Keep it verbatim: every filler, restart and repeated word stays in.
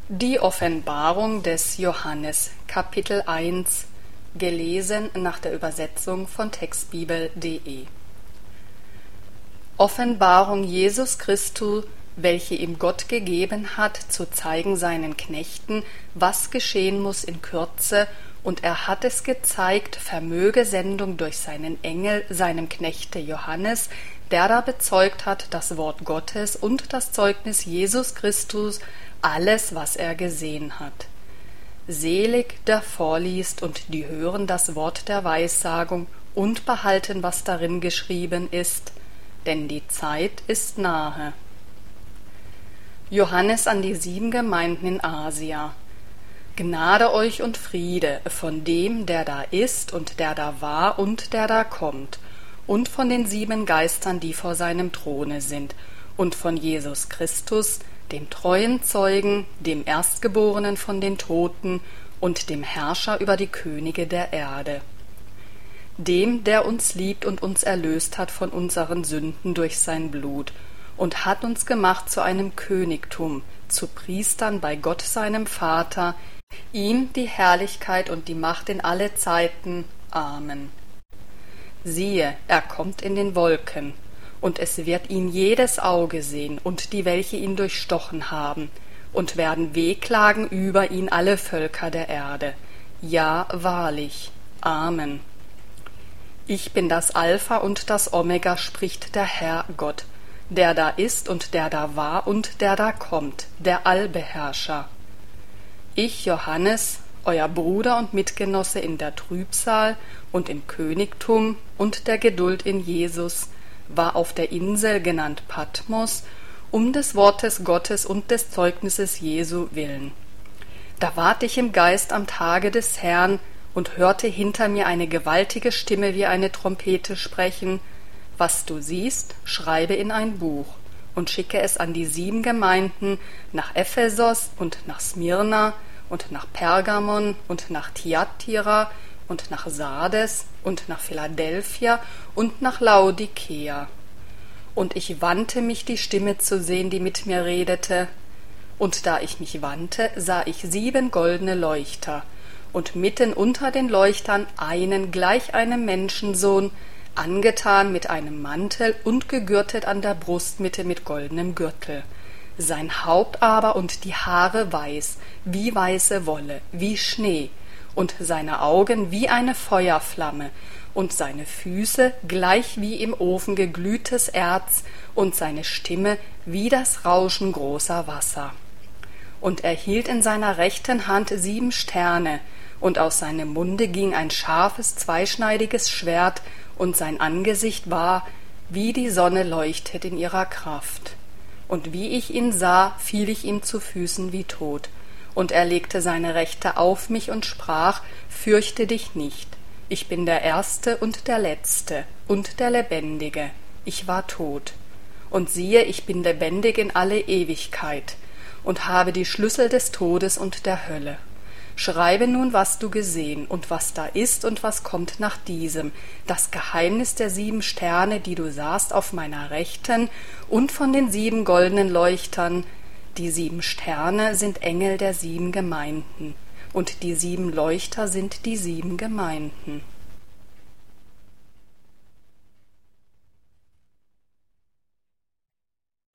Die Offenbarung des Johannes, Kapitel eins, gelesen nach der Übersetzung von textbibel punkt de. Offenbarung Jesus Christus, welche ihm Gott gegeben hat, zu zeigen seinen Knechten, was geschehen muss in Kürze, und er hat es gezeigt, vermöge Sendung durch seinen Engel, seinem Knechte Johannes, der da bezeugt hat das Wort Gottes und das Zeugnis Jesus Christus, alles, was er gesehen hat. Selig, der vorliest und die hören das Wort der Weissagung und behalten, was darin geschrieben ist, denn die Zeit ist nahe. Johannes an die sieben Gemeinden in Asia. Gnade euch und Friede von dem, der da ist und der da war und der da kommt, und von den sieben Geistern, die vor seinem Throne sind, und von Jesus Christus, dem treuen Zeugen, dem Erstgeborenen von den Toten und dem Herrscher über die Könige der Erde. Dem, der uns liebt und uns erlöst hat von unseren Sünden durch sein Blut und hat uns gemacht zu einem Königtum, zu Priestern bei Gott seinem Vater, ihm die Herrlichkeit und die Macht in alle Zeiten. Amen. Siehe, er kommt in den Wolken, und es wird ihn jedes Auge sehen, und die, welche ihn durchstochen haben, und werden wehklagen über ihn alle Völker der Erde. Ja, wahrlich. Amen. Ich bin das Alpha und das Omega, spricht der Herr Gott, der da ist und der da war und der da kommt, der Allbeherrscher. Ich, Johannes, euer Bruder und Mitgenosse in der Trübsal und im Königtum und der Geduld in Jesus, war auf der Insel genannt Patmos, um des Wortes Gottes und des Zeugnisses Jesu willen. Da ward ich im Geist am Tage des Herrn und hörte hinter mir eine gewaltige Stimme wie eine Trompete sprechen: Was du siehst, schreibe in ein Buch und schicke es an die sieben Gemeinden, nach Ephesos und nach Smyrna und nach Pergamon und nach Thyatira und nach Sardes und nach Philadelphia und nach Laodikea. Und ich wandte mich, die Stimme zu sehen, die mit mir redete. Und da ich mich wandte, sah ich sieben goldene Leuchter, und mitten unter den Leuchtern einen gleich einem Menschensohn, angetan mit einem Mantel und gegürtet an der Brustmitte mit goldenem Gürtel. Sein Haupt aber und die Haare weiß, wie weiße Wolle, wie Schnee, und seine Augen wie eine Feuerflamme, und seine Füße gleich wie im Ofen geglühtes Erz, und seine Stimme wie das Rauschen großer Wasser. Und er hielt in seiner rechten Hand sieben Sterne, und aus seinem Munde ging ein scharfes, zweischneidiges Schwert, und sein Angesicht war, wie die Sonne leuchtet in ihrer Kraft. Und wie ich ihn sah, fiel ich ihm zu Füßen wie tot. Und er legte seine Rechte auf mich und sprach: Fürchte dich nicht, ich bin der Erste und der Letzte und der Lebendige. Ich war tot. Und siehe, ich bin lebendig in alle Ewigkeit und habe die Schlüssel des Todes und der Hölle. Schreibe nun, was du gesehen und was da ist und was kommt nach diesem, das Geheimnis der sieben Sterne, die du sahst auf meiner Rechten, und von den sieben goldenen Leuchtern. Die sieben Sterne sind Engel der sieben Gemeinden, und die sieben Leuchter sind die sieben Gemeinden.